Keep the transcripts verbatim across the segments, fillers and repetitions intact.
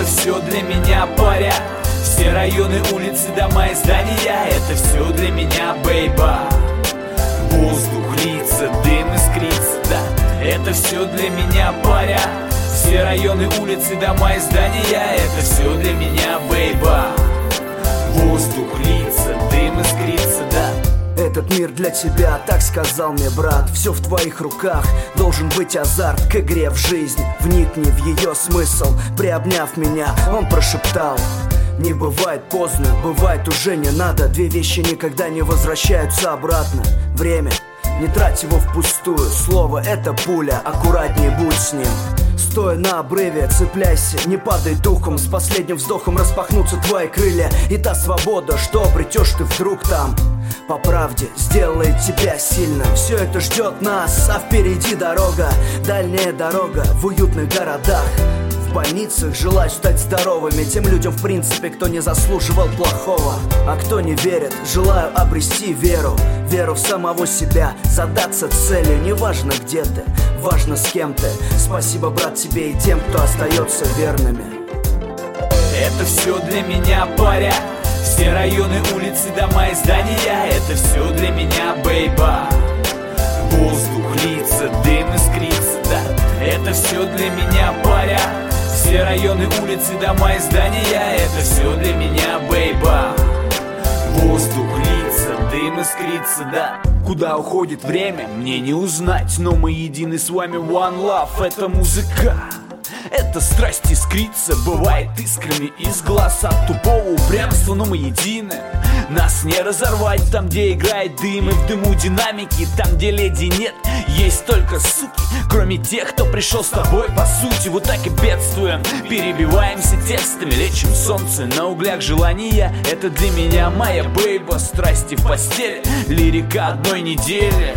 Это все для меня, паря. Все районы, улицы, дома и здания. Это все для меня, бейба. Воздух, лица, дым искрится, да. Это все для меня, паря. Все районы, улицы, дома и здания. Это все для меня, бейба. Воздух, лица, дым искрится, да. Этот мир для тебя, так сказал мне брат. Все в твоих руках, должен быть азарт к игре в жизнь. Вникни в ее смысл. Приобняв меня, он прошептал: не бывает поздно, бывает уже не надо. Две вещи никогда не возвращаются обратно. Время, не трать его впустую. Слово — это пуля, аккуратнее будь с ним. Стоя на обрыве, цепляйся, не падай духом. С последним вздохом распахнутся твои крылья. И та свобода, что обретешь ты вдруг там, по правде сделает тебя сильным. Все это ждет нас, а впереди дорога. Дальняя дорога в уютных городах. В больницах желать стать здоровыми тем людям, в принципе, кто не заслуживал плохого. А кто не верит, желаю обрести веру. Веру в самого себя, задаться целью. Неважно где ты, важно с кем ты. Спасибо, брат, тебе и тем, кто остается верными. Это все для меня, паря. Все районы, улицы, дома и здания. Это все для меня, бейба. Воздух, лица, дым искрится, да. Это все для меня, паря. Все районы, улицы, дома и здания. Это все для меня, бейба. Воздух, лица, дым искрится, да. Куда уходит время, мне не узнать. Но мы едины с вами, one love. Это музыка, это страсть искрится. Бывает искрами из глаз от тупого упрямства, но мы едины. Нас не разорвать там, где играет дым. И в дыму динамики, там, где леди нет, есть только суки. Кроме тех, кто пришел с тобой по сути. Вот так и бедствуем, перебиваемся текстами. Лечим солнце на углях желания. Это для меня моя бейба. Страсти в постели, лирика одной недели.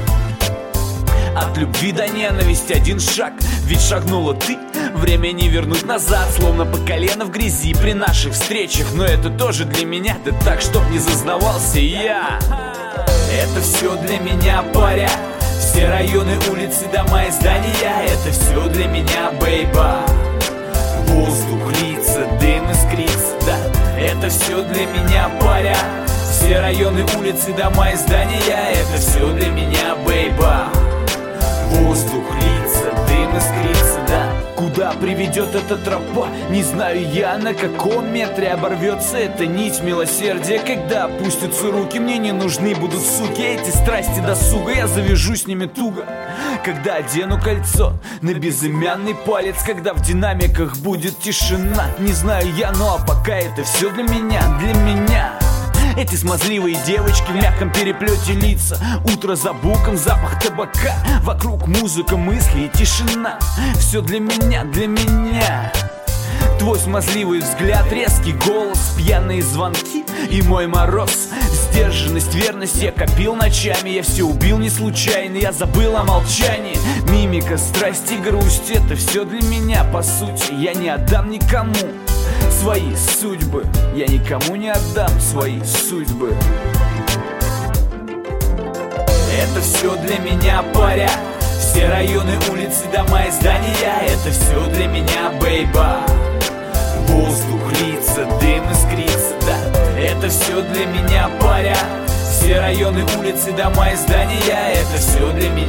От любви до ненависти один шаг. Ведь шагнула ты, время не вернуть назад. Словно по колено в грязи при наших встречах. Но это тоже для меня, да так, чтоб не зазнавался я. Это все для меня, паря. Все районы, улицы, дома и здания. Это все для меня, бейба. Воздух, лица, дым искрится, да. Это все для меня, паря. Все районы, улицы, дома и здания. Это все для меня, бейба. Воздух, лица, дым искрится, да. Куда приведет эта тропа, не знаю я, на каком метре оборвется эта нить милосердия. Когда опустятся руки, мне не нужны будут суки. Эти страсти досуга, я завяжу с ними туго. Когда одену кольцо на безымянный палец. Когда в динамиках будет тишина, не знаю я, ну а пока это все для меня, для меня. Эти смазливые девочки в мягком переплете лица. Утро за буком, запах табака. Вокруг музыка, мысли и тишина. Все для меня, для меня. Твой смазливый взгляд, резкий голос, пьяные звонки и мой мороз. Сдержанность, верность я копил ночами. Я все убил не случайно, я забыл о молчании. Мимика, страсть и грусть, это все для меня по сути. Я не отдам никому свои судьбы. Я никому не отдам свои судьбы. Это все для меня, паря. Все районы, улицы, дома и здания. Это все для меня, бейба. Воздух, лица, дым искрится, да. Это все для меня, паря. Все районы, улицы, дома и здания. Это все для меня.